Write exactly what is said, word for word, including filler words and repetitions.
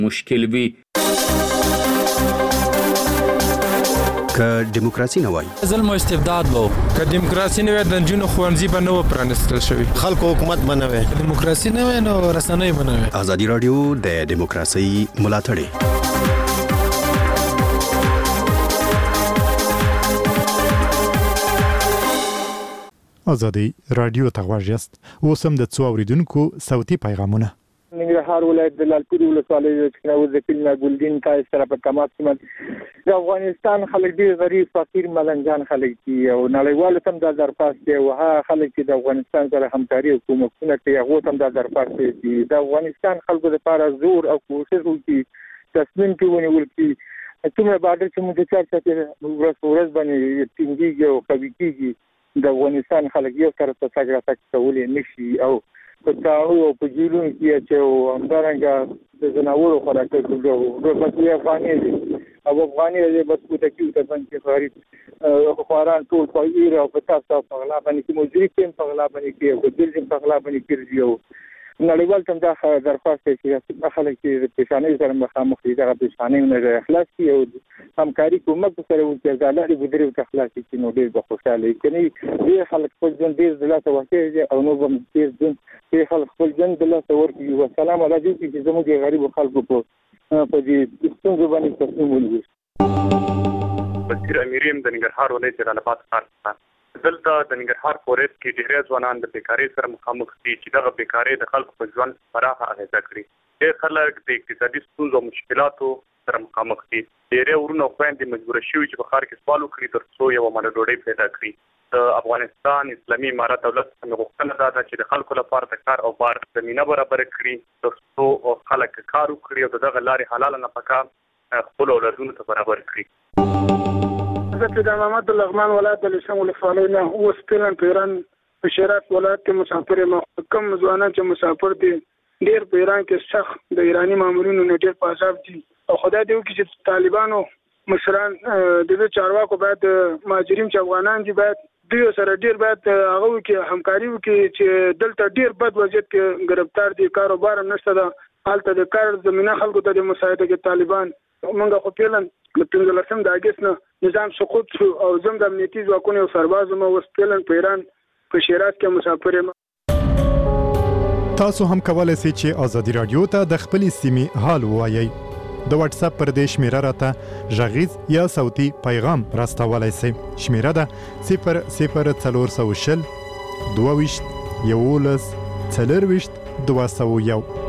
مشکل وي. که دیموکراسي نه وای ظلم او استبداد وو، که دیموکراسي نه وای د نجونو ښوونځي به نه و پرانیستل شوي، خلکو حکومت به نه وای، دیموکراسي نه وای نو رسنۍ به نه وای. ازادي راډیو د دیموکراسي ملاتړ. ازادي راډیو ته غواړئ یاست اوس هم د څو اوریدونکو صوتي پیغامونه. ننګرهار ولایت د لالپورې ولسوالۍ د چکناوز د کلي ګلدین تای سره په کمات سیمه د افغانستان خلک ډېر غریب فقیر ملنجان خلک دي او نړیوالو ته دا درخواست دی او هغه خلک چې د افغانستان سره همکاري او کومکونه کوي هغه ته دا درخواست دی د افغانستان خلکو لپاره زور او کوشش وکړي تصمیم کې ونیول کړي څومره بارډر چې موږ چارچا کې ورځ ورځ باندې ټینګيږي او قوي کیږي د افغانستان خلک یو سره په څنګه تاسو کولای نشي او په تاو او په جیلون کې چې همدارنګه د زناورو خوراک کوي د بسوي افغاني دي او افغاني دې بس په تکیو ته باندې غریب خواران ټول په ایره او په تاسو په غلا باندې کې موجري کې په غلا باندې کې او د دې په غلا باندې کې یو نړیوال تم دا درخواست کوي چې خلک چې د پېښانې سره مخامخ دي دا پېښانې نه اخلاص کی او همکاري کومک سره وکړي ځاله دې بدري او اخلاص کی نو ډېر خوشاله کړي دې خلک خپل ژوند ډېر دلته ورکړي او نو هم ډېر ژوند دې خلک خپل ژوند دلته ورکړي او سلام علیکم چې زموږ غریب خلکو په په دې څنګه باندې تاسو مولوي وزیر امیریم د ننګرهار ولایت جلالاباد ښار دلته د ننګرهار فورست کې ډېر ځوانان د بیکارۍ سره مخامخ دي چې دغه بیکارۍ د خلکو په ژوند پراخه اغیزه کړي. ډېر خلک د اقتصادي ستونزو او مشکلاتو سره مخامخ دي. ډېری ورونه او خویندې مجبوره شوي چې په ښار کې سوال وکړي تر څو یوه ماله ډوډۍ پیدا کړي. د افغانستان اسلامي امارت دولت څخه غوښتنه دا ده چې د خلکو لپاره د کار او بار زمینه برابره کړي تر څو خلک کار وکړي او دغه لارې حلاله نفقه خپلو اولادونو ته برابر کړي. حضرت د محمد لغمان ولایت د لشم ولسوالۍ نه اوس پیلن پیران په شیراز ولایت کې مسافر یم. کم ځوانان چې مسافر دي ډېر په ایران کې سخت د ایراني مامورینو نه ډېر په عذاب دي او خدای دې وکړي چې طالبانو مشران د دې چارواکو باید مهاجرین چې افغانان دي باید دوی سره ډېر باید هغه وکړي همکاري وکړي چې دلته ډېر بد وضعیت کې ګرفتار دي کاروبار هم نشته ده هلته د کار زمینه خلکو ته د مساعده کې طالبان موږ خو پیلن د پنځلسم د اګست نه نظام سقوط شو او زم د امنیتي ځواکونو او سربازو مو اوس پیلن په ایران په شیراز کې مسافر یم. تاسو هم کولای شئ چې ازادي راډیو ته د خپل سیمې حال ووایئ. د واتس اپ پر دې شمیره راته غږیز یا صوتي پیغام راستولای شئ. شمیره ده صفر صفر څلور سوه شل دوه ویشت یولس څلور ویشت دوه سوه یو.